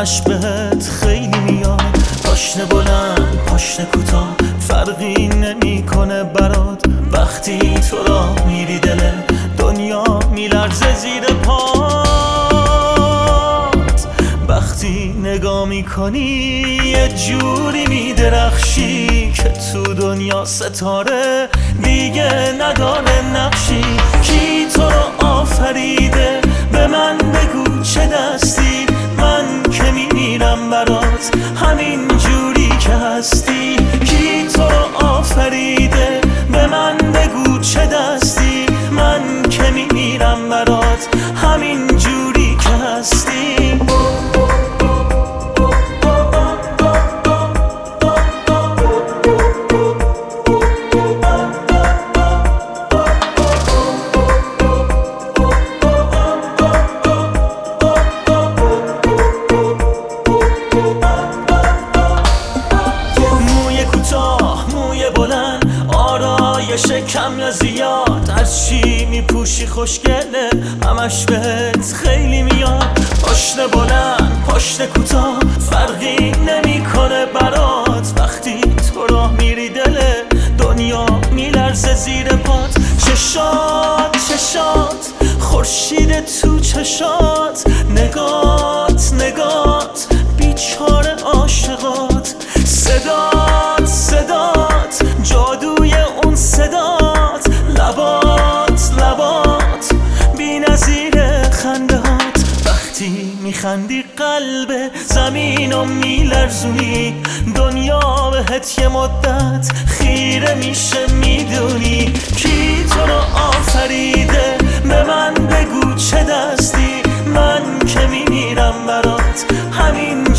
همش بهت خیلی میاد. پاشنه بلند پاشنه کوتاه فرقی نمیکنه برات. وقتی تو راه میری دل دنیا میلرزه زیر پات. وقتی نگاه میکنی یه جوری میدرخشی که تو دنیا ستاره دیگه نداره نقشی. کی تو رو آفریده به من بگو چه دستی؟ من که میمیرم برات همین جوری که هستی. کی تو رو آفریده به من بگو چه دستی؟ من که میمیرم برات همین جوری که هستی. کم یا زیاد از چی میپوشی خوشگله همش بهت خیلی میاد. پاشنه بلند پاشنه کوتاه فرقی نمیکنه برات. وقتی تو راه میری دل دنیا میلرزه زیر پات. چشات چشات خورشید تو چشات، نگات نگات بیچاره عاشقات. صدات صدات جادوی اون صدات، لبات لبات بی‌نظیر خنده هات. وقتی میخندی قلب زمینو میلرزونی، دنیا بهت یه مدت خیره میشه میدونی. کی تو رو آفریده به من بگو چه دستی؟ من که میمیرم برات همین